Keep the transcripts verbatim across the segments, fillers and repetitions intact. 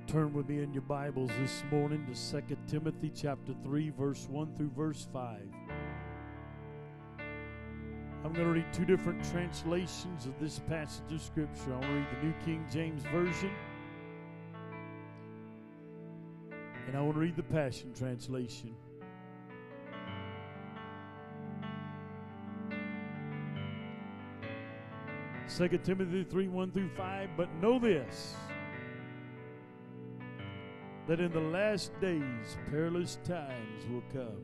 Turn with me in your Bibles this morning to Second Timothy chapter three, verse one through verse five. I'm going to read two different translations of this passage of Scripture. I'm going to read the New King James Version, and I want to read the Passion Translation. Second Timothy three, one through five, but know this, that in the last days perilous times will come.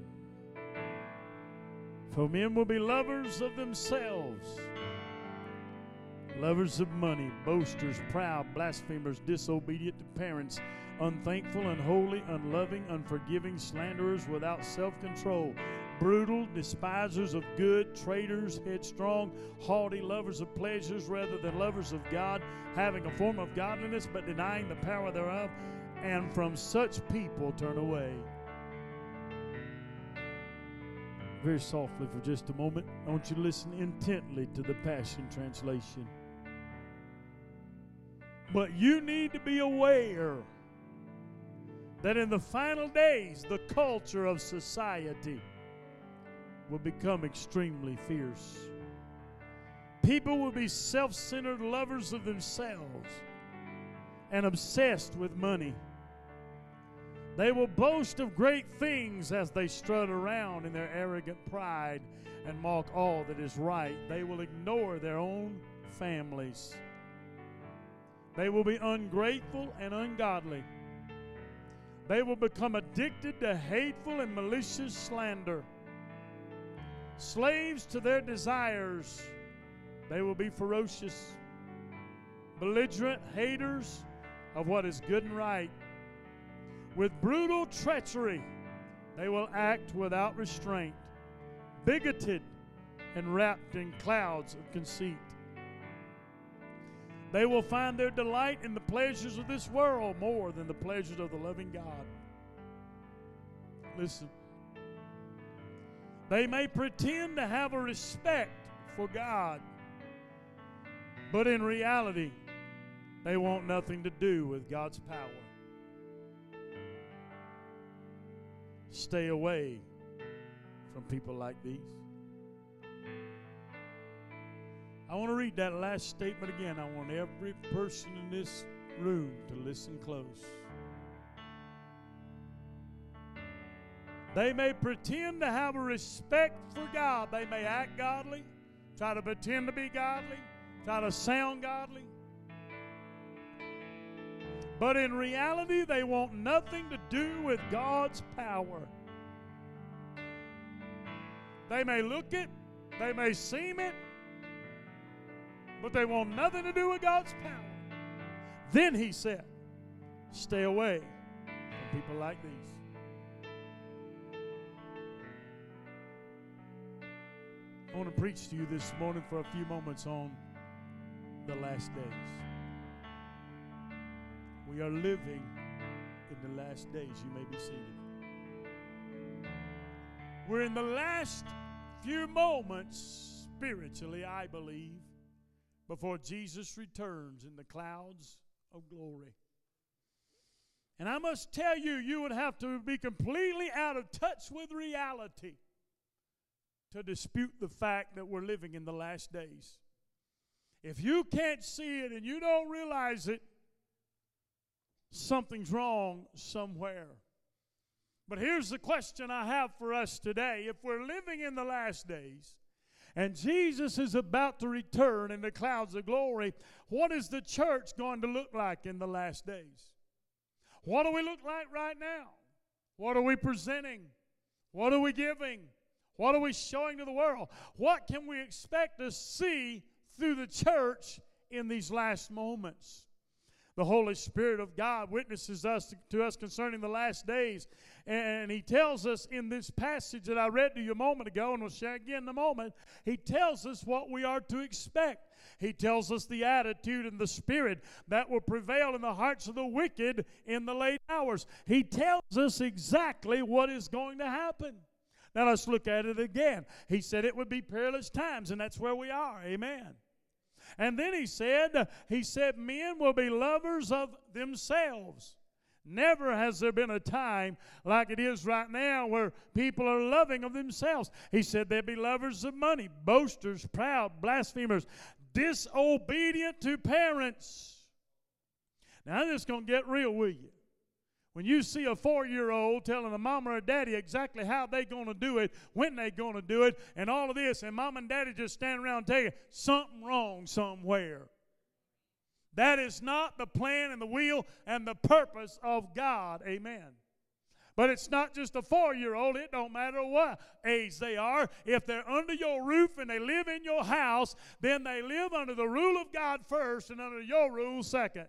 For men will be lovers of themselves, lovers of money, boasters, proud, blasphemers, disobedient to parents, unthankful, unholy, unloving, unforgiving, slanderers, without self-control, brutal, despisers of good, traitors, headstrong, haughty, lovers of pleasures rather than lovers of God, having a form of godliness but denying the power thereof. And from such people turn away. Very softly for just a moment, I want you to listen intently to the Passion Translation. But you need to be aware that in the final days, the culture of society will become extremely fierce. People will be self-centered lovers of themselves and obsessed with money. They will boast of great things as they strut around in their arrogant pride and mock all that is right. They will ignore their own families. They will be ungrateful and ungodly. They will become addicted to hateful and malicious slander. Slaves to their desires, they will be ferocious, belligerent haters of what is good and right. With brutal treachery, they will act without restraint, bigoted and wrapped in clouds of conceit. They will find their delight in the pleasures of this world more than the pleasures of the loving God. Listen, they may pretend to have a respect for God, but in reality, they want nothing to do with God's power. Stay away from people like these. I want to read that last statement again. I want every person in this room to listen close. They may pretend to have a respect for God. They may act godly, try to pretend to be godly, try to sound godly. But in reality, they want nothing to do with God's power. They may look it, they may seem it, but they want nothing to do with God's power. Then he said, stay away from people like these. I want to preach to you this morning for a few moments on the last days. We are living in the last days. You may be seated. We're in the last few moments, spiritually, I believe, before Jesus returns in the clouds of glory. And I must tell you, you would have to be completely out of touch with reality to dispute the fact that we're living in the last days. If you can't see it and you don't realize it, something's wrong somewhere. But here's the question I have for us today. If we're living in the last days and Jesus is about to return in the clouds of glory, what is the church going to look like in the last days? What do we look like right now? What are we presenting? What are we giving? What are we showing to the world? What can we expect to see through the church in these last moments? The Holy Spirit of God witnesses us to, to us concerning the last days. And he tells us in this passage that I read to you a moment ago, and we'll share again in a moment, he tells us what we are to expect. He tells us the attitude and the spirit that will prevail in the hearts of the wicked in the late hours. He tells us exactly what is going to happen. Now let's look at it again. He said it would be perilous times, and that's where we are. Amen. And then he said, he said, men will be lovers of themselves. Never has there been a time like it is right now where people are loving of themselves. He said they'd be lovers of money, boasters, proud, blasphemers, disobedient to parents. Now, I'm just going to get real with you. When you see a four-year-old telling a mom or a daddy exactly how they're going to do it, when they're going to do it, and all of this, and mom and daddy just stand around and tell you something wrong somewhere. That is not the plan and the will and the purpose of God. Amen. But it's not just a four-year-old. It don't matter what age they are. If they're under your roof and they live in your house, then they live under the rule of God first and under your rule second.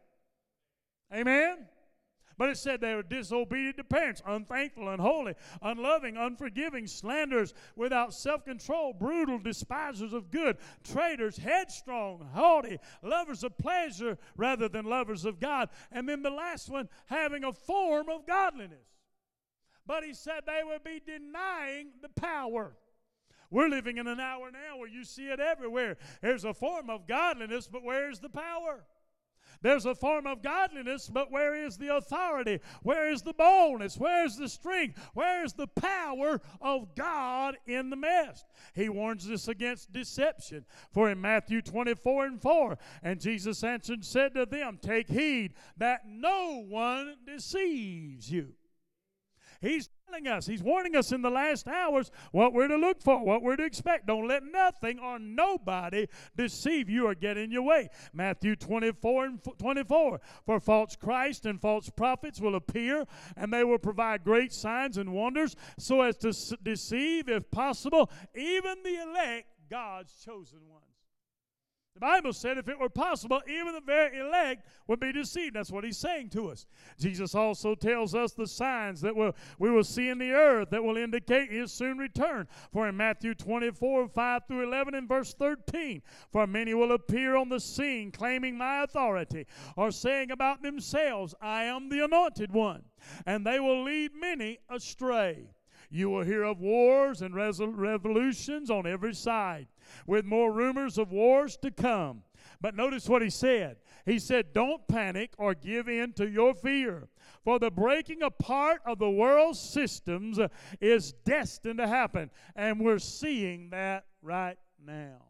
Amen? But it said they were disobedient to parents, unthankful, unholy, unloving, unforgiving, slanderers, without self-control, brutal, despisers of good, traitors, headstrong, haughty, lovers of pleasure rather than lovers of God. And then the last one, having a form of godliness. But he said they would be denying the power. We're living in an hour now where you see it everywhere. There's a form of godliness, but where's the power? There's a form of godliness, but where is the authority? Where is the boldness? Where is the strength? Where is the power of God in the midst? He warns us against deception. For in Matthew twenty-four and four, and Jesus answered and said to them, take heed that no one deceives you. He's telling us, he's warning us in the last hours what we're to look for, what we're to expect. Don't let nothing or nobody deceive you or get in your way. Matthew twenty-four and twenty-four. For false Christ and false prophets will appear, and they will provide great signs and wonders, so as to s- deceive, if possible, even the elect, God's chosen ones. The Bible said if it were possible, even the very elect would be deceived. That's what he's saying to us. Jesus also tells us the signs that we'll, we will see in the earth that will indicate his soon return. For in Matthew twenty-four, five through eleven and verse thirteen, for many will appear on the scene claiming my authority, or saying about themselves, I am the anointed one, and they will lead many astray. You will hear of wars and resol- revolutions on every side, with more rumors of wars to come. But notice what he said. He said, don't panic or give in to your fear, for the breaking apart of the world's systems is destined to happen, and we're seeing that right now.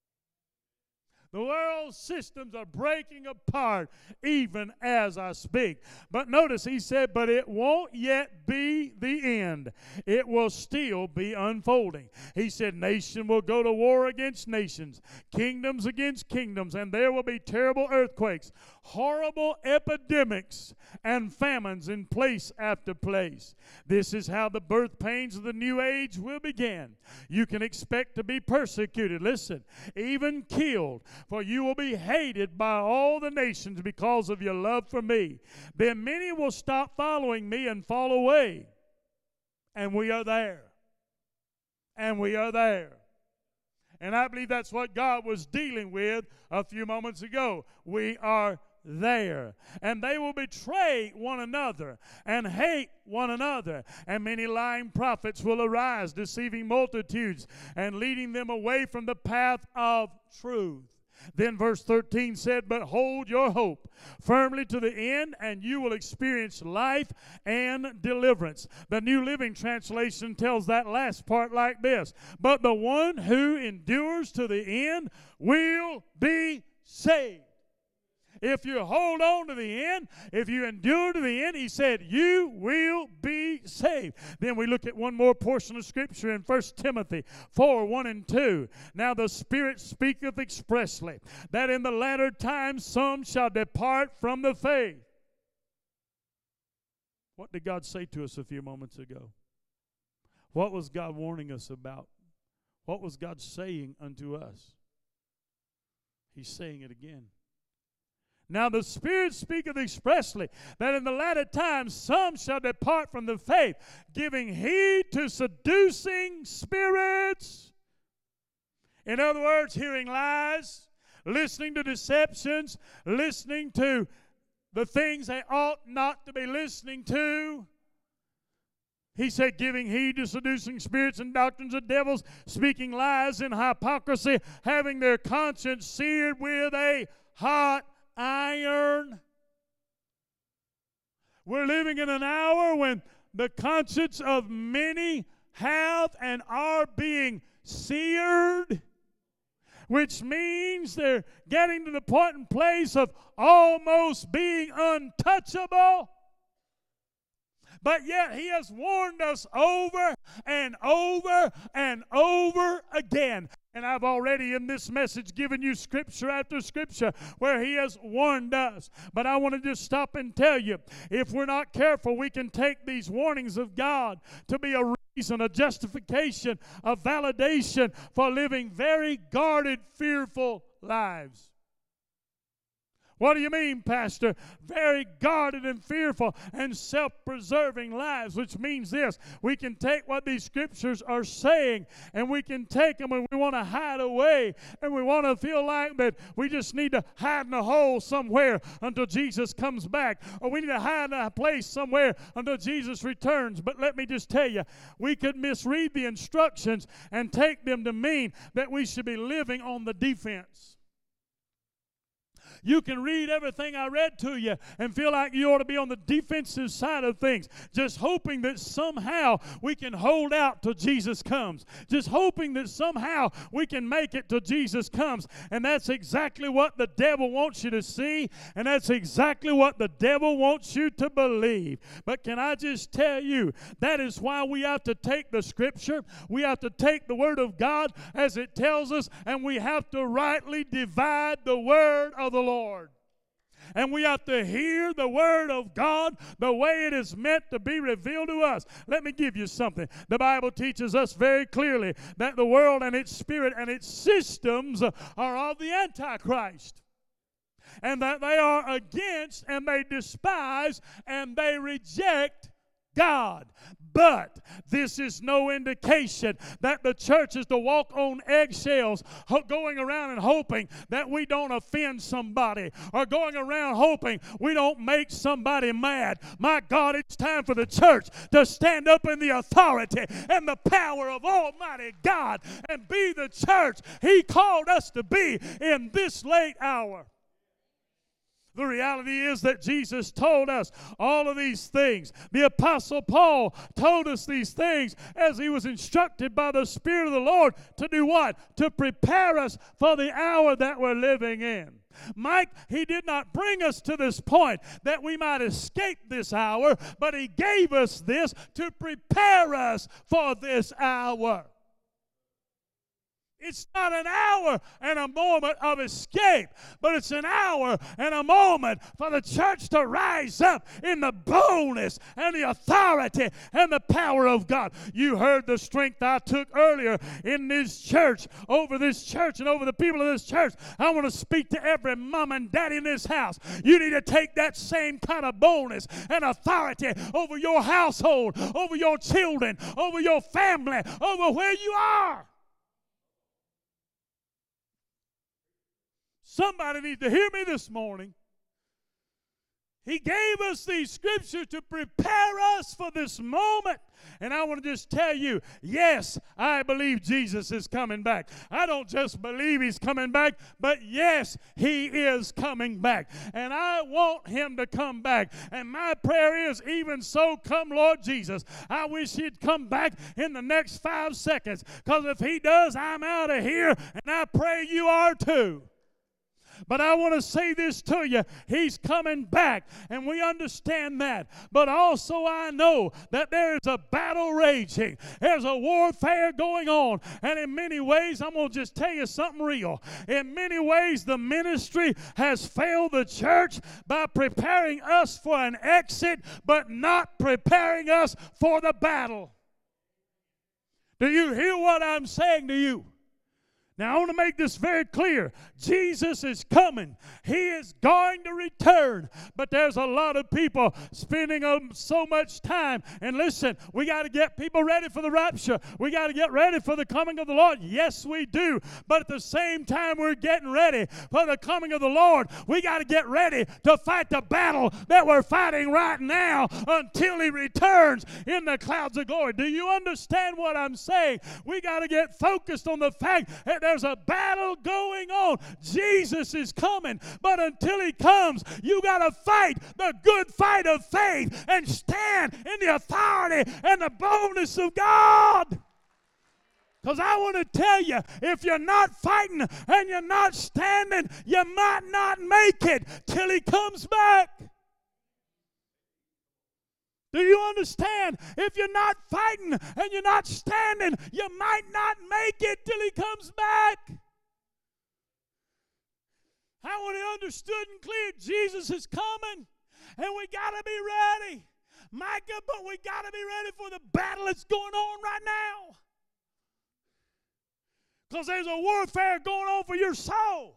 The world's systems are breaking apart even as I speak. But notice he said, but it won't yet be the end. It will still be unfolding. He said, nation will go to war against nations, kingdoms against kingdoms, and there will be terrible earthquakes, horrible epidemics, and famines in place after place. This is how the birth pains of the new age will begin. You can expect to be persecuted, listen, even killed, for you will be hated by all the nations because of your love for me. Then many will stop following me and fall away. And we are there. And we are there. And I believe that's what God was dealing with a few moments ago. We are there. And they will betray one another and hate one another. And many lying prophets will arise, deceiving multitudes and leading them away from the path of truth. Then verse thirteen said, but hold your hope firmly to the end, and you will experience life and deliverance. The New Living Translation tells that last part like this, but the one who endures to the end will be saved. If you hold on to the end, if you endure to the end, he said, you will be saved. Then we look at one more portion of Scripture in First Timothy four, one and two. Now the Spirit speaketh expressly, that in the latter times some shall depart from the faith. What did God say to us a few moments ago? What was God warning us about? What was God saying unto us? He's saying it again. Now the Spirit speaketh expressly, that in the latter times some shall depart from the faith, giving heed to seducing spirits. In other words, hearing lies, listening to deceptions, listening to the things they ought not to be listening to. He said, giving heed to seducing spirits and doctrines of devils, speaking lies in hypocrisy, having their conscience seared with a hot iron. We're living in an hour when the conscience of many have and are being seared, which means they're getting to the point and place of almost being untouchable. But yet he has warned us over and over and over again. And I've already in this message given you scripture after scripture where he has warned us. But I want to just stop and tell you, if we're not careful, we can take these warnings of God to be a reason, a justification, a validation for living very guarded, fearful lives. What do you mean, Pastor? Very guarded and fearful and self-preserving lives, which means this. We can take what these scriptures are saying and we can take them and we want to hide away and we want to feel like that we just need to hide in a hole somewhere until Jesus comes back, or we need to hide in a place somewhere until Jesus returns. But let me just tell you, we could misread the instructions and take them to mean that we should be living on the defense. You can read everything I read to you and feel like you ought to be on the defensive side of things, just hoping that somehow we can hold out till Jesus comes, just hoping that somehow we can make it till Jesus comes. And that's exactly what the devil wants you to see, and that's exactly what the devil wants you to believe. But can I just tell you, that is why we have to take the Scripture, we have to take the Word of God as it tells us, and we have to rightly divide the Word of the Lord. Lord. And we have to hear the Word of God the way it is meant to be revealed to us. Let me give you something. The Bible teaches us very clearly that the world and its spirit and its systems are of the Antichrist, and that they are against and they despise and they reject God. But this is no indication that the church is to walk on eggshells, ho- going around and hoping that we don't offend somebody, or going around hoping we don't make somebody mad. My God, it's time for the church to stand up in the authority and the power of Almighty God and be the church He called us to be in this late hour. The reality is that Jesus told us all of these things. The Apostle Paul told us these things as he was instructed by the Spirit of the Lord to do what? To prepare us for the hour that we're living in. Mike, he did not bring us to this point that we might escape this hour, but he gave us this to prepare us for this hour. It's not an hour and a moment of escape, but it's an hour and a moment for the church to rise up in the boldness and the authority and the power of God. You heard the strength I took earlier in this church, over this church and over the people of this church. I want to speak to every mom and daddy in this house. You need to take that same kind of boldness and authority over your household, over your children, over your family, over where you are. Somebody needs to hear me this morning. He gave us these scriptures to prepare us for this moment. And I want to just tell you, yes, I believe Jesus is coming back. I don't just believe He's coming back, but yes, He is coming back. And I want Him to come back. And my prayer is, even so, come Lord Jesus. I wish He'd come back in the next five seconds. Because if He does, I'm out of here. And I pray you are too. But I want to say this to you. He's coming back, and we understand that. But also I know that there is a battle raging. There's a warfare going on. And in many ways, I'm going to just tell you something real. In many ways, the ministry has failed the church by preparing us for an exit, but not preparing us for the battle. Do you hear what I'm saying to you? Now, I want to make this very clear. Jesus is coming. He is going to return. But there's a lot of people spending um, so much time. And listen, we got to get people ready for the rapture. We got to get ready for the coming of the Lord. Yes, we do. But at the same time we're getting ready for the coming of the Lord, we got to get ready to fight the battle that we're fighting right now until He returns in the clouds of glory. Do you understand what I'm saying? We got to get focused on the fact that there's a battle going on. Jesus is coming, but until He comes, comes, you got to fight the good fight of faith and stand in the authority and the boldness of God. Because I want to tell you, if you're not fighting and you're not standing, you might not make it till He comes back. Do you understand? If you're not fighting and you're not standing, you might not make it till He comes back. I want it understood and clear. Jesus is coming, and we got to be ready. Micah, but we got to be ready for the battle that's going on right now. Because there's a warfare going on for your soul.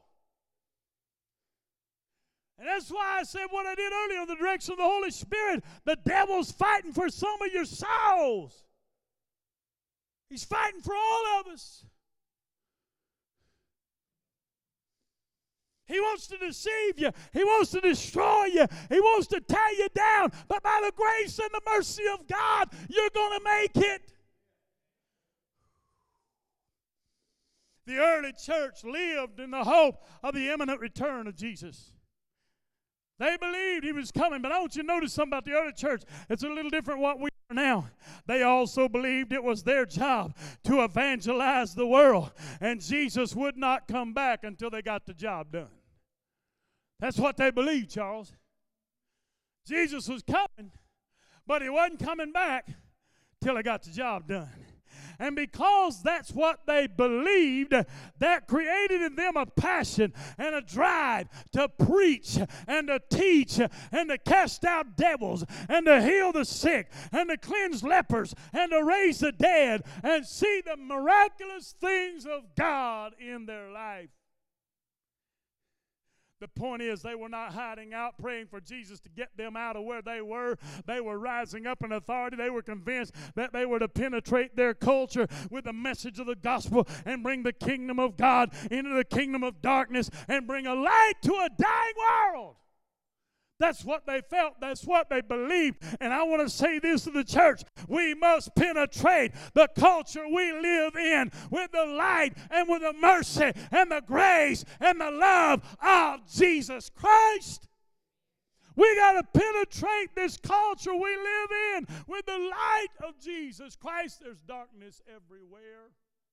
And that's why I said what I did earlier in the direction of the Holy Spirit. The devil's fighting for some of your souls. He's fighting for all of us. He wants to deceive you. He wants to destroy you. He wants to tear you down. But by the grace and the mercy of God, you're going to make it. The early church lived in the hope of the imminent return of Jesus. They believed He was coming, but I want you to notice something about the early church. It's a little different what we are now. They also believed it was their job to evangelize the world, and Jesus would not come back until they got the job done. That's what they believed, Charles. Jesus was coming, but He wasn't coming back till He got the job done. And because that's what they believed, that created in them a passion and a drive to preach and to teach and to cast out devils and to heal the sick and to cleanse lepers and to raise the dead and see the miraculous things of God in their life. The point is, they were not hiding out praying for Jesus to get them out of where they were. They were rising up in authority. They were convinced that they were to penetrate their culture with the message of the gospel and bring the kingdom of God into the kingdom of darkness and bring a light to a dying world. That's what they felt. That's what they believed. And I want to say this to the church. We must penetrate the culture we live in with the light and with the mercy and the grace and the love of Jesus Christ. We got to penetrate this culture we live in with the light of Jesus Christ. There's darkness everywhere.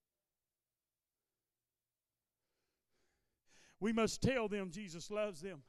We must tell them Jesus loves them.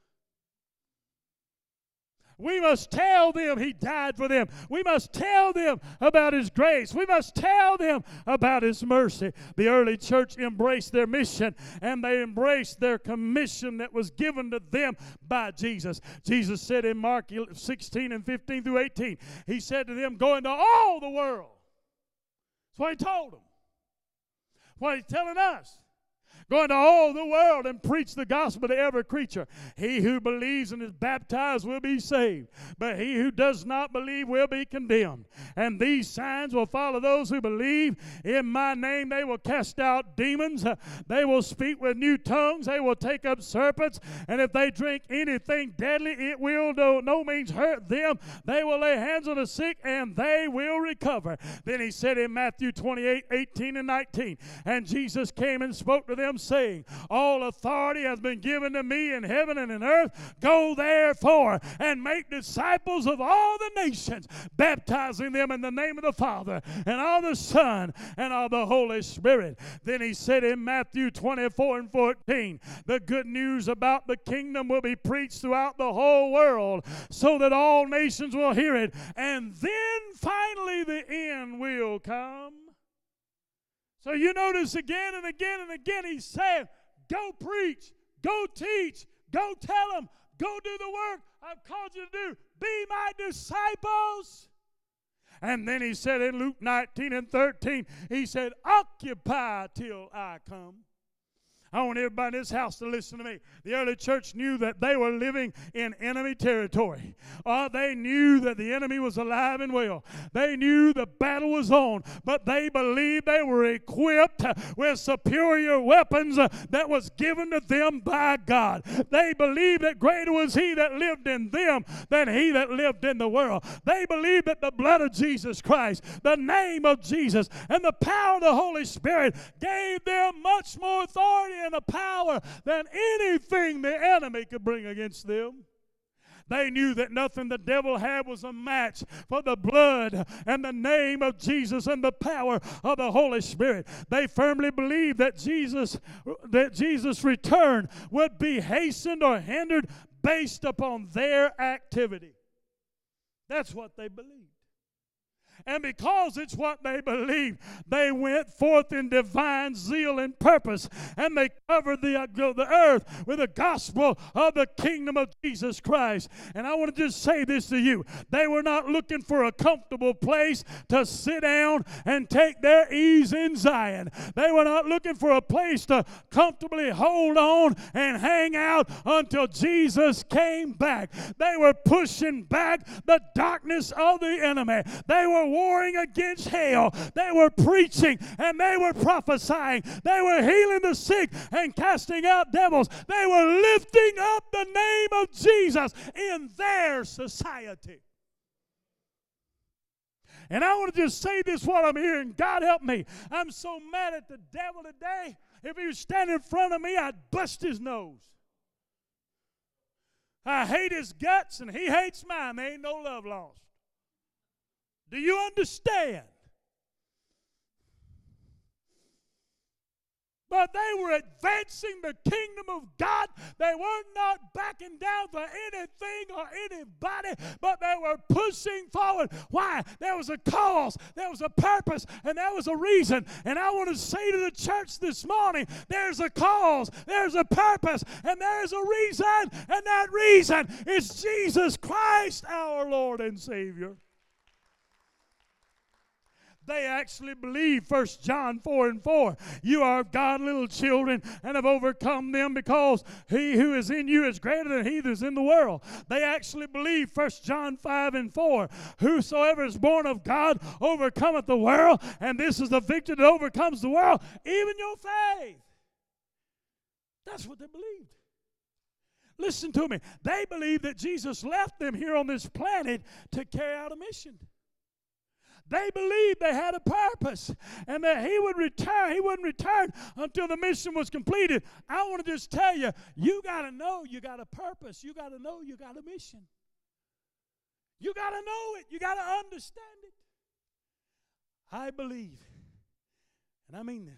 We must tell them He died for them. We must tell them about His grace. We must tell them about His mercy. The early church embraced their mission, and they embraced their commission that was given to them by Jesus. Jesus said in Mark sixteen and fifteen through eighteen, He said to them, go into all the world. That's what He told them. What He's telling us. Go into all the world and preach the gospel to every creature. He who believes and is baptized will be saved, but he who does not believe will be condemned. And these signs will follow those who believe. In my name they will cast out demons. They will speak with new tongues. They will take up serpents. And if they drink anything deadly, it will no, no means hurt them. They will lay hands on the sick and they will recover. Then he said in Matthew twenty-eight, eighteen and nineteen, and Jesus came and spoke to them, saying, all authority has been given to me in heaven and in earth. Go therefore and make disciples of all the nations, baptizing them in the name of the Father and of the Son and of the Holy Spirit. Then he said in Matthew twenty-four and fourteen, the good news about the kingdom will be preached throughout the whole world so that all nations will hear it, and then finally the end will come. So you notice again and again and again he's saying, go preach, go teach, go tell them, go do the work I've called you to do. Be my disciples. And then he said in Luke nineteen and thirteen, he said, occupy till I come. I want everybody in this house to listen to me. The early church knew that they were living in enemy territory. Uh, they knew that the enemy was alive and well. They knew the battle was on, but they believed they were equipped with superior weapons uh, that was given to them by God. They believed that greater was He that lived in them than he that lived in the world. They believed that the blood of Jesus Christ, the name of Jesus, and the power of the Holy Spirit gave them much more authority and a power than anything the enemy could bring against them. They knew that nothing the devil had was a match for the blood and the name of Jesus and the power of the Holy Spirit. They firmly believed that Jesus, that Jesus' return would be hastened or hindered based upon their activity. That's what they believed. And because it's what they believed, they went forth in divine zeal and purpose, and they covered the, uh, the earth with the gospel of the kingdom of Jesus Christ. And I want to just say this to you. They were not looking for a comfortable place to sit down and take their ease in Zion. They were not looking for a place to comfortably hold on and hang out until Jesus came back. They were pushing back the darkness of the enemy. They were warring against hell. They were preaching and they were prophesying. They were healing the sick and casting out devils. They were lifting up the name of Jesus in their society. And I want to just say this while I'm here, and God help me. I'm so mad at the devil today. If he was standing in front of me, I'd bust his nose. I hate his guts and he hates mine. There ain't no love lost. Do you understand? But they were advancing the kingdom of God. They were not backing down for anything or anybody, but they were pushing forward. Why? There was a cause, there was a purpose, and there was a reason. And I want to say to the church this morning, there's a cause, there's a purpose, and there's a reason, and that reason is Jesus Christ, our Lord and Savior. They actually believe, First John four and four, you are of God, little children, and have overcome them, because he who is in you is greater than he that is in the world. They actually believe, First John five and four, whosoever is born of God overcometh the world, and this is the victory that overcomes the world, even your faith. That's what they believed. Listen to me. They believed that Jesus left them here on this planet to carry out a mission. They believed they had a purpose and that he would return. He wouldn't return until the mission was completed. I want to just tell you, you got to know you got a purpose. You got to know you got a mission. You got to know it. You got to understand it. I believe, and I mean this.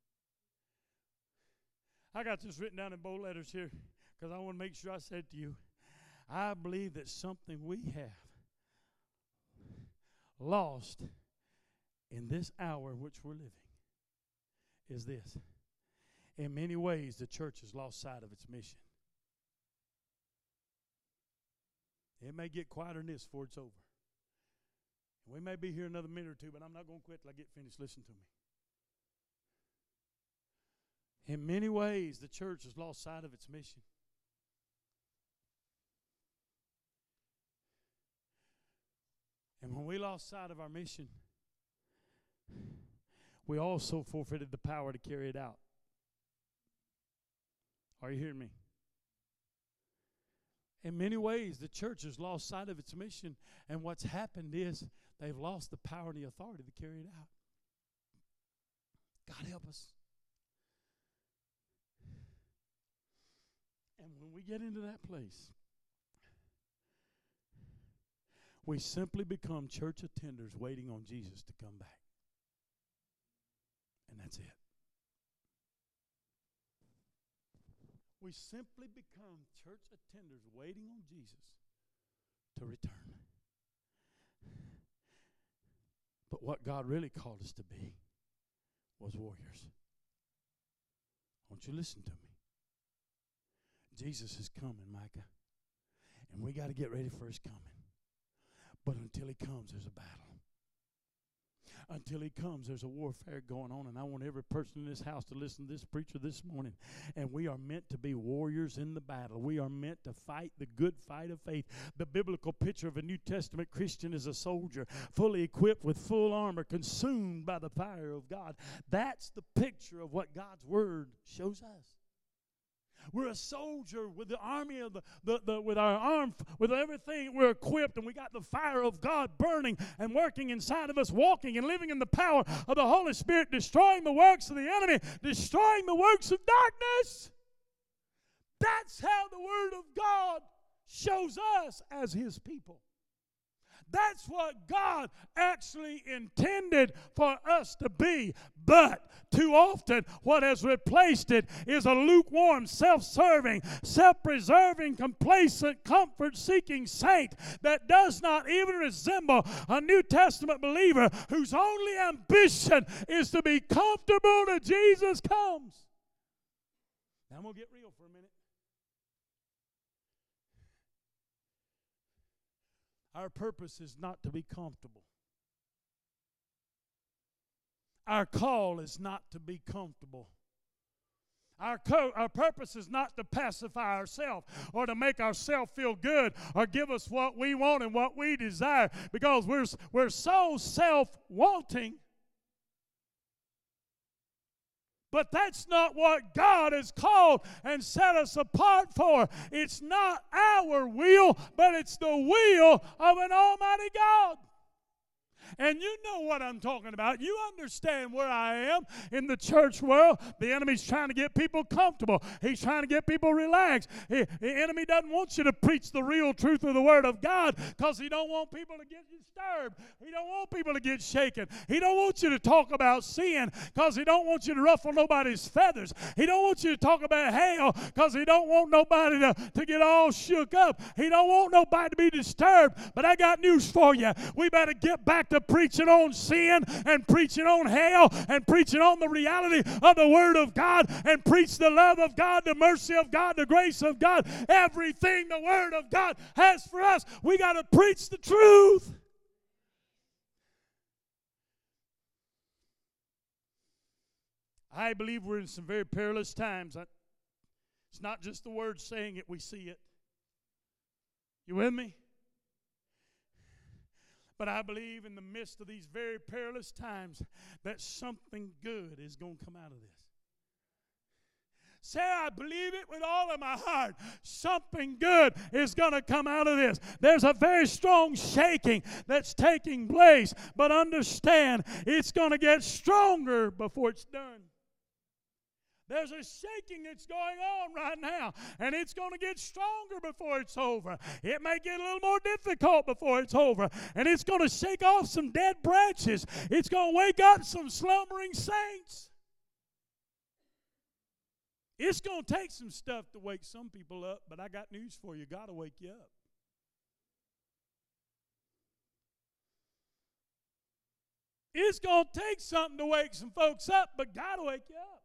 I got this written down in bold letters here because I want to make sure I said to you, I believe that something we have lost in this hour in which we're living is this. In many ways, the church has lost sight of its mission. It may get quieter than this before it's over. We may be here another minute or two, but I'm not going to quit till I get finished. Listen to me. In many ways, the church has lost sight of its mission. And when we lost sight of our mission, we also forfeited the power to carry it out. Are you hearing me? In many ways, the church has lost sight of its mission, and what's happened is they've lost the power and the authority to carry it out. God help us. And when we get into that place, we simply become church attenders waiting on Jesus to come back. And that's it. We simply become church attenders waiting on Jesus to return. But what God really called us to be was warriors. Won't you listen to me? Jesus is coming, Micah. And we got to get ready for his coming. But until he comes, there's a battle. Until he comes, there's a warfare going on. And I want every person in this house to listen to this preacher this morning. And we are meant to be warriors in the battle. We are meant to fight the good fight of faith. The biblical picture of a New Testament Christian is a soldier, fully equipped with full armor, consumed by the fire of God. That's the picture of what God's word shows us. We're a soldier with the army of the, the, the with our arm, with everything. We're equipped, and we got the fire of God burning and working inside of us, walking and living in the power of the Holy Spirit, destroying the works of the enemy, destroying the works of darkness. That's how the Word of God shows us as His people. That's what God actually intended for us to be. But too often, what has replaced it is a lukewarm, self-serving, self-preserving, complacent, comfort-seeking saint that does not even resemble a New Testament believer whose only ambition is to be comfortable till Jesus comes. Now I'm going to get real for a minute. Our purpose is not to be comfortable. Our call is not to be comfortable. Our, co- our purpose is not to pacify ourselves or to make ourselves feel good or give us what we want and what we desire, because we're, we're so self-wanting. But that's not what God has called and set us apart for. It's not our will, but it's the will of an almighty God. And you know what I'm talking about. You understand where I am in the church world. The enemy's trying to get people comfortable. He's trying to get people relaxed. He, the enemy doesn't want you to preach the real truth of the Word of God, because he don't want people to get disturbed. He don't want people to get shaken. He don't want you to talk about sin, because he don't want you to ruffle nobody's feathers. He don't want you to talk about hell, because he don't want nobody to, to get all shook up. He don't want nobody to be disturbed. But I got news for you. We better get back to preaching on sin and preaching on hell and preaching on the reality of the Word of God, and preach the love of God, the mercy of God, the grace of God, everything the Word of God has for us. We got to preach the truth. I believe we're in some very perilous times. It's not just the Word saying it, we see it. You with me? But I believe in the midst of these very perilous times that something good is going to come out of this. Say, I believe it with all of my heart. Something good is going to come out of this. There's a very strong shaking that's taking place. But understand, it's going to get stronger before it's done. There's a shaking that's going on right now, and it's going to get stronger before it's over. It may get a little more difficult before it's over, and it's going to shake off some dead branches. It's going to wake up some slumbering saints. It's going to take some stuff to wake some people up, but I got news for you. God will wake you up. It's going to take something to wake some folks up, but God will wake you up.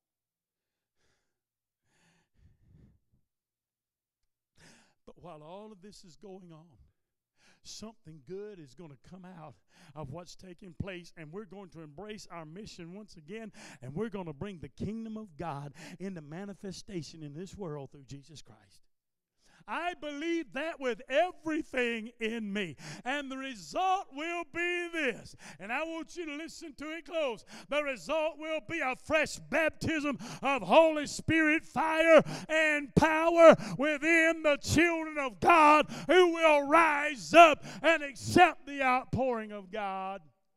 But while all of this is going on, something good is going to come out of what's taking place, and we're going to embrace our mission once again, and we're going to bring the kingdom of God into manifestation in this world through Jesus Christ. I believe that with everything in me. And the result will be this. And I want you to listen to it close. The result will be a fresh baptism of Holy Spirit fire and power within the children of God, who will rise up and accept the outpouring of God.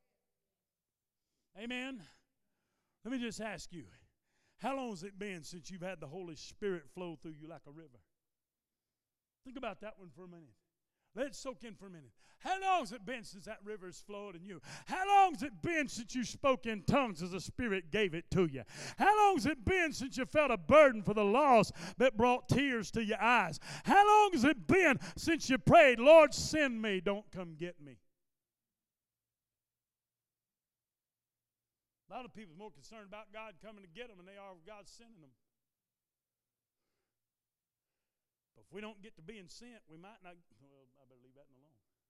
Amen. Let me just ask you, how long has it been since you've had the Holy Spirit flow through you like a river? Think about that one for a minute. Let it soak in for a minute. How long has it been since that river has flowed in you? How long has it been since you spoke in tongues as the Spirit gave it to you? How long has it been since you felt a burden for the lost that brought tears to your eyes? How long has it been since you prayed, Lord, send me, don't come get me? A lot of people are more concerned about God coming to get them than they are with God sending them. But if we don't get to being sent, we might not. Well, I better leave that alone.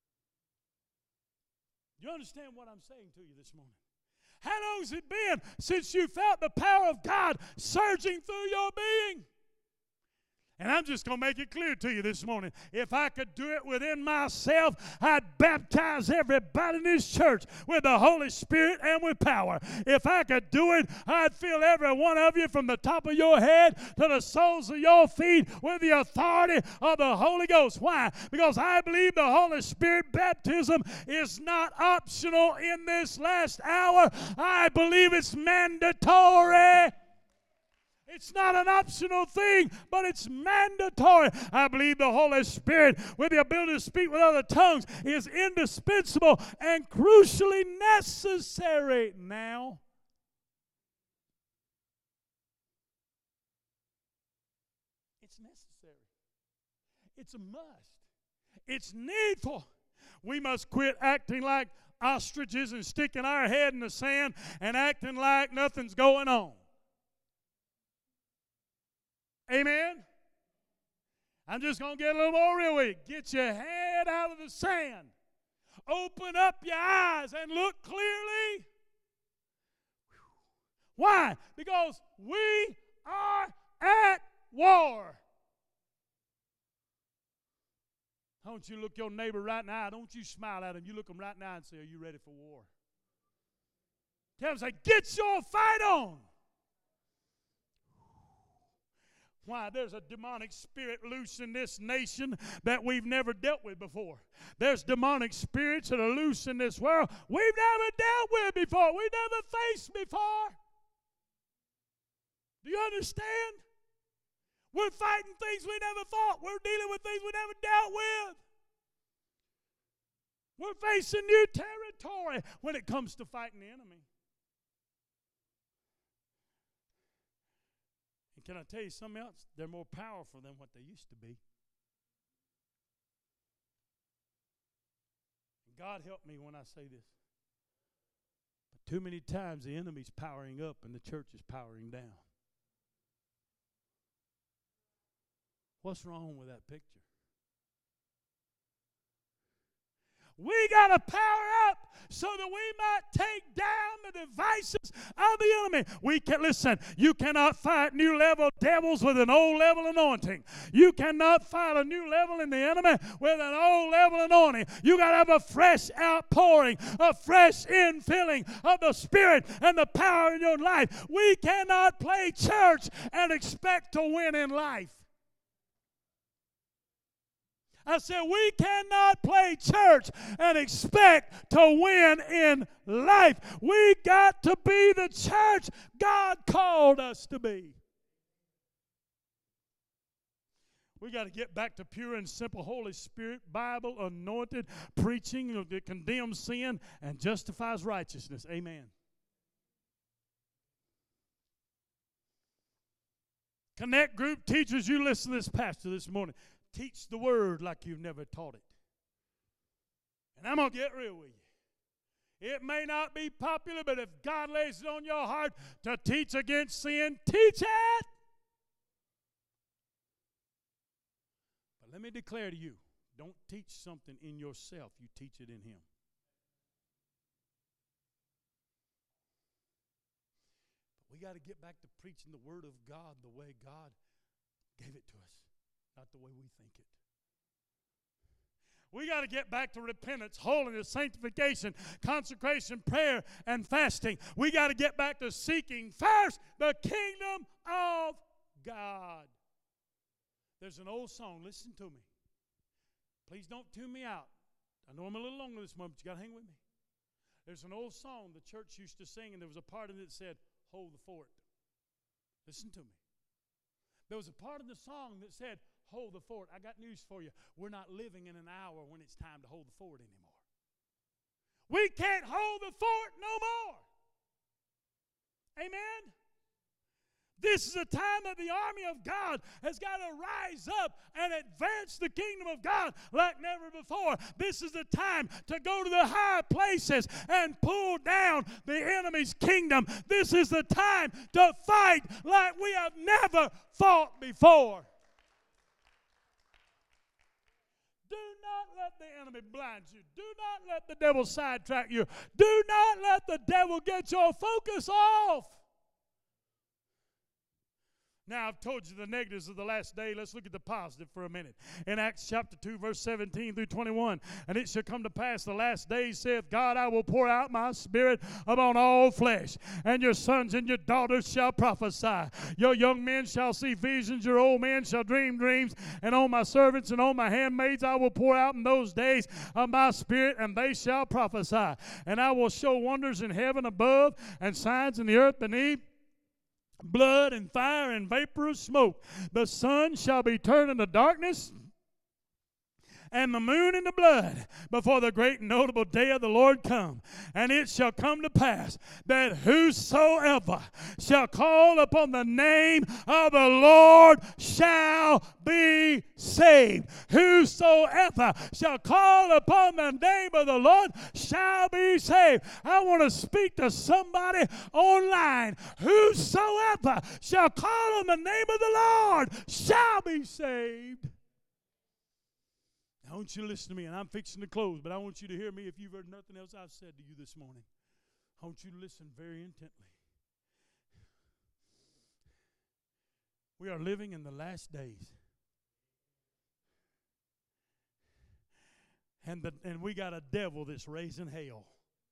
Do you understand what I'm saying to you this morning? How long has it been since you felt the power of God surging through your being? And I'm just going to make it clear to you this morning. If I could do it within myself, I'd baptize everybody in this church with the Holy Spirit and with power. If I could do it, I'd fill every one of you from the top of your head to the soles of your feet with the authority of the Holy Ghost. Why? Because I believe the Holy Spirit baptism is not optional in this last hour. I believe it's mandatory. It's not an optional thing, but it's mandatory. I believe the Holy Spirit, with the ability to speak with other tongues, is indispensable and crucially necessary now. It's necessary. It's a must. It's needful. We must quit acting like ostriches and sticking our head in the sand and acting like nothing's going on. Amen? I'm just going to get a little more real with you. Get your head out of the sand. Open up your eyes and look clearly. Why? Because we are at war. Don't you look your neighbor right now. Don't you smile at him. You look him right now and say, are you ready for war? Tell him, say, get your fight on. Why? There's a demonic spirit loose in this nation that we've never dealt with before. There's demonic spirits that are loose in this world we've never dealt with before. We've never faced before. Do you understand? We're fighting things we never fought. We're dealing with things we never dealt with. We're facing new territory when it comes to fighting the enemy. Can I tell you something else? They're more powerful than what they used to be. God help me when I say this. But too many times the enemy's powering up and the church is powering down. What's wrong with that picture? We got to power up so that we might take down the devices of the enemy. We can listen. You cannot fight new level devils with an old level anointing. You cannot fight a new level in the enemy with an old level anointing. You got to have a fresh outpouring, a fresh infilling of the Spirit and the power in your life. We cannot play church and expect to win in life. I said, we cannot play church and expect to win in life. We got to be the church God called us to be. We got to get back to pure and simple Holy Spirit, Bible, anointed preaching that condemns sin and justifies righteousness. Amen. Connect group teachers, you listen to this pastor this morning. Teach the word like you've never taught it. And I'm going to get real with you. It may not be popular, but if God lays it on your heart to teach against sin, teach it. But let me declare to you, don't teach something in yourself. You teach it in Him. But we got to get back to preaching the Word of God the way God gave it to us. Not the way we think it. We got to get back to repentance, holiness, sanctification, consecration, prayer, and fasting. We got to get back to seeking first the kingdom of God. There's an old song. Listen to me. Please don't tune me out. I know I'm a little longer this month, but you got to hang with me. There's an old song the church used to sing, and there was a part of it that said, hold the fort. Listen to me. There was a part of the song that said, hold the fort. I got news for you. We're not living in an hour when it's time to hold the fort anymore. We can't hold the fort no more. Amen? This is a time that the army of God has got to rise up and advance the kingdom of God like never before. This is the time to go to the high places and pull down the enemy's kingdom. This is the time to fight like we have never fought before. Do not let the enemy blind you. Do not let the devil sidetrack you. Do not let the devil get your focus off. Now, I've told you the negatives of the last day. Let's look at the positive for a minute. In Acts chapter two, verse seventeen through twenty-one, and it shall come to pass the last days, saith God, I will pour out my spirit upon all flesh, and your sons and your daughters shall prophesy. Your young men shall see visions, your old men shall dream dreams, and on my servants and on my handmaids I will pour out in those days of my spirit, and they shall prophesy. And I will show wonders in heaven above, and signs in the earth beneath, blood and fire and vapor of smoke. The sun shall be turned into darkness, and the moon into blood, before the great and notable day of the Lord come. And it shall come to pass that whosoever shall call upon the name of the Lord shall be saved. Whosoever shall call upon the name of the Lord shall be saved. I want to speak to somebody online. Whosoever shall call on the name of the Lord shall be saved. I want you to listen to me, and I'm fixing to close, but I want you to hear me if you've heard nothing else I've said to you this morning. I want you to listen very intently. We are living in the last days. And, the, and we got a devil that's raising hell.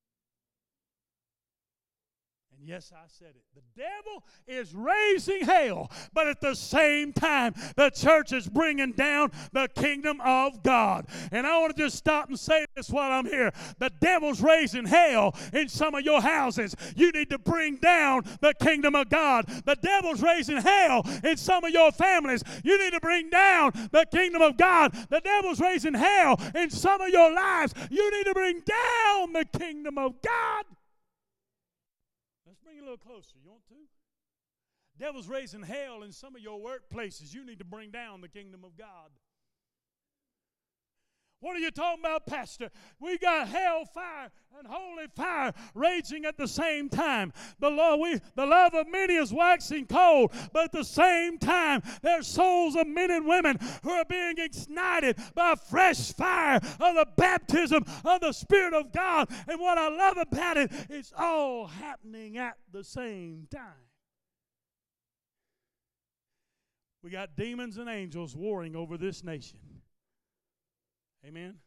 And yes, I said it. The devil is raising hell, but at the same time, the church is bringing down the kingdom of God. And I want to just stop and say this while I'm here. The devil's raising hell in some of your houses. You need to bring down the kingdom of God. The devil's raising hell in some of your families. You need to bring down the kingdom of God. The devil's raising hell in some of your lives. You need to bring down the kingdom of God. Let's bring it a little closer. You want to? Devil's raising hell in some of your workplaces. You need to bring down the kingdom of God. What are you talking about, Pastor? We got hell fire and holy fire raging at the same time. The love, we, the love of many is waxing cold, but at the same time, there's souls of men and women who are being ignited by fresh fire of the baptism of the Spirit of God. And what I love about it, it's all happening at the same time. We got demons and angels warring over this nation. Amen.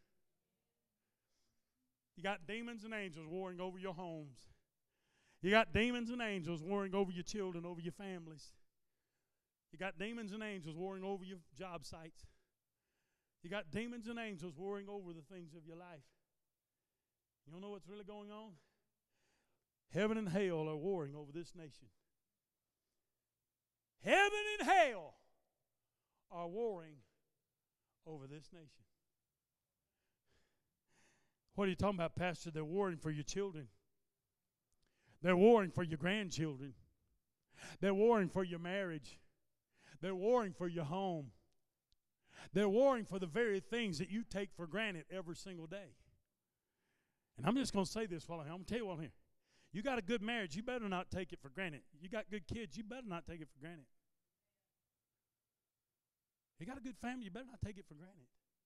You got demons and angels warring over your homes. You got demons and angels warring over your children, over your families. You got demons and angels warring over your job sites. You got demons and angels warring over the things of your life. You don't know what's really going on? Heaven and hell are warring over this nation. Heaven and hell are warring over this nation. What are you talking about, Pastor? They're warring for your children. They're warring for your grandchildren. They're warring for your marriage. They're warring for your home. They're warring for the very things that you take for granted every single day. And I'm just going to say this while I'm here. I'm going to tell you while I'm here. You got a good marriage, you better not take it for granted. You got good kids, you better not take it for granted. You got a good family, you better not take it for granted.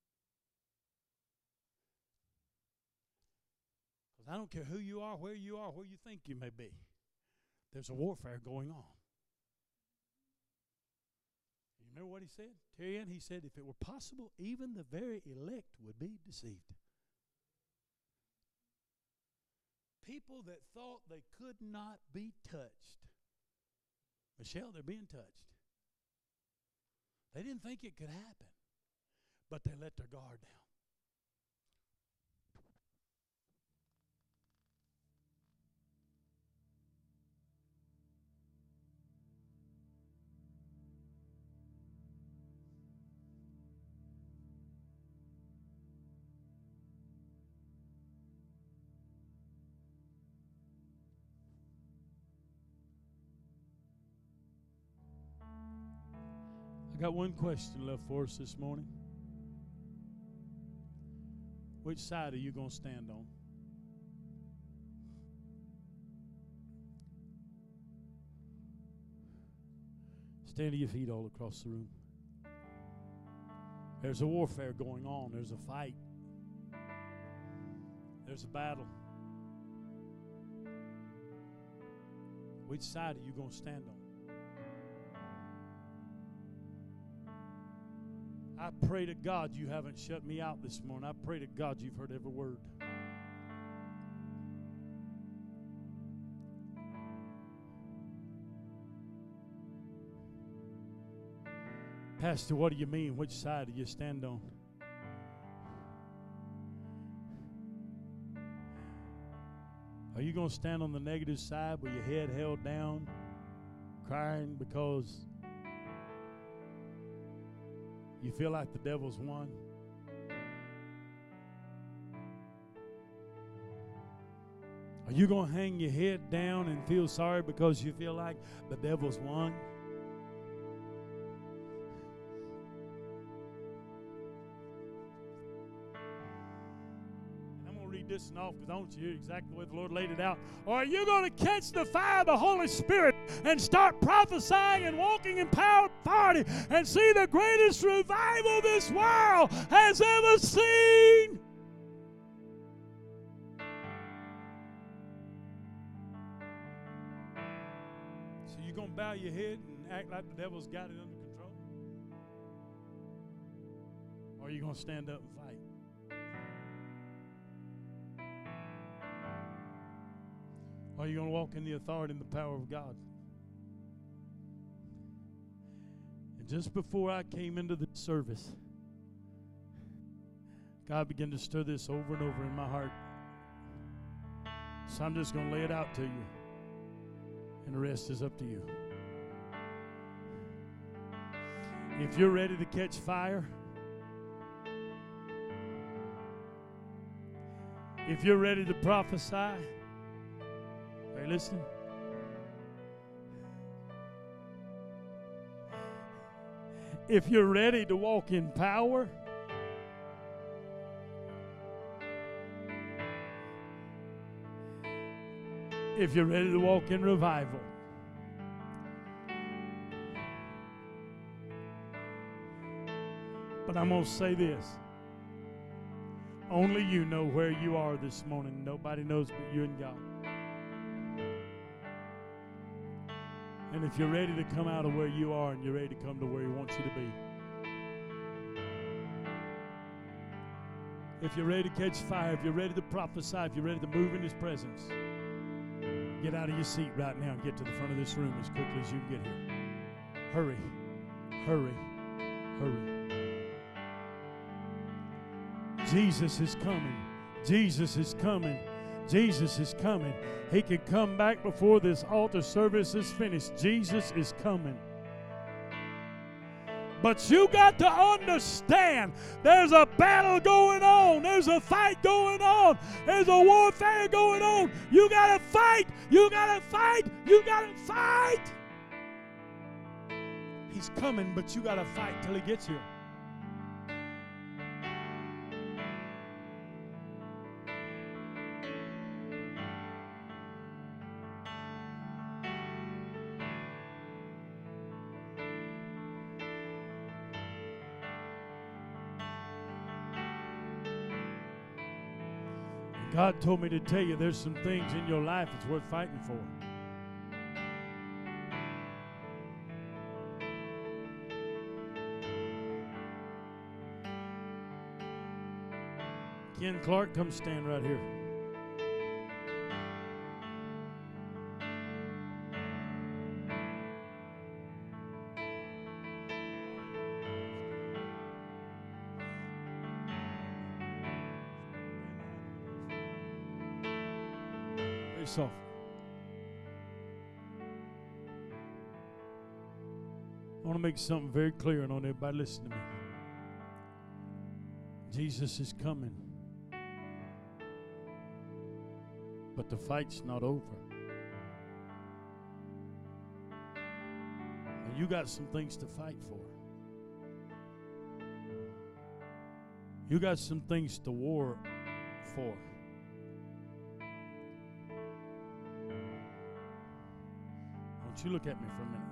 I don't care who you are, where you are, where you think you may be. There's a warfare going on. You remember what he said? Terry Ann, he said, if it were possible, even the very elect would be deceived. People that thought they could not be touched. Michelle, they're being touched. They didn't think it could happen, but they let their guard down. Got one question left for us this morning. Which side are you going to stand on? Stand to your feet all across the room. There's a warfare going on. There's a fight. There's a battle. Which side are you going to stand on? I pray to God you haven't shut me out this morning. I pray to God you've heard every word. Pastor, what do you mean? Which side do you stand on? Are you going to stand on the negative side with your head held down, crying because you feel like the devil's won? Are you going to hang your head down and feel sorry because you feel like the devil's won? This and off because I want you to hear exactly the way the Lord laid it out. Or are you going to catch the fire of the Holy Spirit and start prophesying and walking in power and authority and see the greatest revival this world has ever seen? So you're going to bow your head and act like the devil's got it under control? Or are you going to stand up and fight? Are you going to walk in the authority and the power of God? And just before I came into the service, God began to stir this over and over in my heart. So I'm just going to lay it out to you. And the rest is up to you. If you're ready to catch fire, if you're ready to prophesy, are you listening? If you're ready to walk in power, if you're ready to walk in revival, but I'm going to say this. Only you know where you are this morning. Nobody knows but you and God. And if you're ready to come out of where you are and you're ready to come to where He wants you to be, if you're ready to catch fire, if you're ready to prophesy, if you're ready to move in His presence, get out of your seat right now and get to the front of this room as quickly as you can get here. Hurry, hurry, hurry. Jesus is coming. Jesus is coming. Jesus is coming. He can come back before this altar service is finished. Jesus is coming. But you got to understand there's a battle going on. There's a fight going on. There's a warfare going on. You got to fight. You got to fight. You got to fight. He's coming, but you got to fight till He gets here. God told me to tell you there's some things in your life that's worth fighting for. Ken Clark, come stand right here. Soft. I want to make something very clear, and I want everybody listen to me. Jesus is coming, but the fight's not over. And you got some things to fight for. You got some things to war for. You look at me for a minute.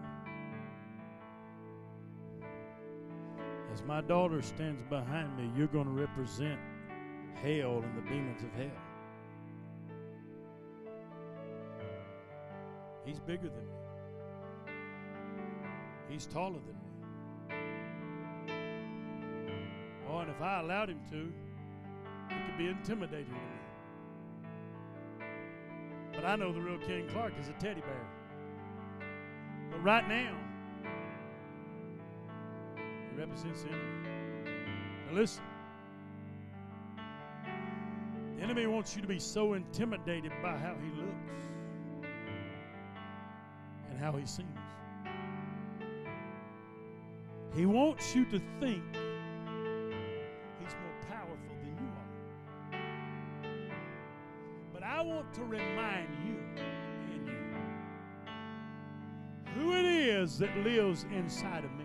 As my daughter stands behind me, you're going to represent hell and the demons of hell. He's bigger than me. He's taller than me. Oh, and if I allowed him to, he could be intimidating to me. But I know the real Ken Clark is a teddy bear. But right now, he represents the enemy. Now listen. The enemy wants you to be so intimidated by how he looks and how he seems. He wants you to think he's more powerful than you are. But I want to remind you and you who it is that lives inside of me.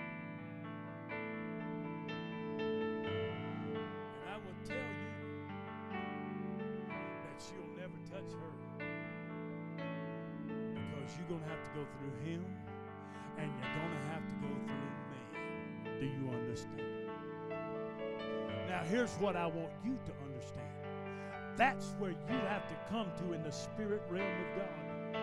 And I will tell you that she'll never touch her, because you're going to have to go through him, and you're going to have to go through me. Do you understand? Now here's what I want you to understand. That's where you have to come to in the spirit realm of God.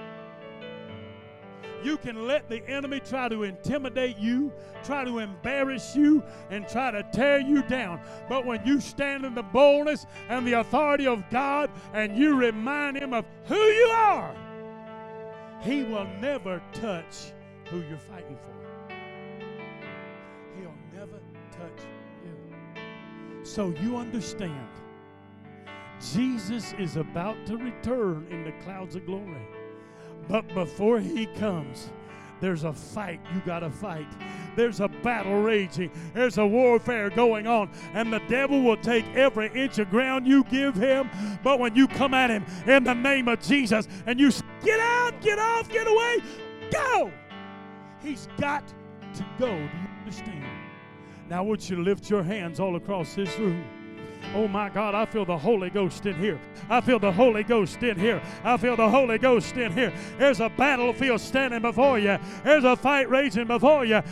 You can let the enemy try to intimidate you, try to embarrass you, and try to tear you down. But when you stand in the boldness and the authority of God and you remind him of who you are, he will never touch who you're fighting for. He'll never touch you. So you understand, Jesus is about to return in the clouds of glory. But before he comes, there's a fight you got to fight. There's a battle raging. There's a warfare going on. And the devil will take every inch of ground you give him. But when you come at him in the name of Jesus and you say, get out, get off, get away, go! He's got to go. Do you understand? Now I want you to lift your hands all across this room. Oh my God, I feel the Holy Ghost in here. I feel the Holy Ghost in here. I feel the Holy Ghost in here. There's a battlefield standing before you. There's a fight raging before you.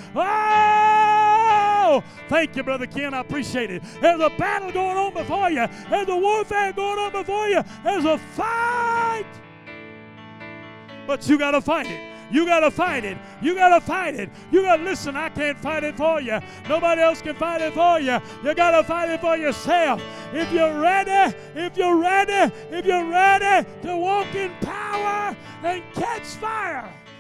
Oh! Thank you, Brother Ken. I appreciate it. There's a battle going on before you. There's a warfare going on before you. There's a fight. But you got to fight it. You got to fight it. You got to fight it. You got to listen. I can't fight it for you. Nobody else can fight it for you. You got to fight it for yourself. If you're ready, if you're ready, if you're ready to walk in power and catch fire.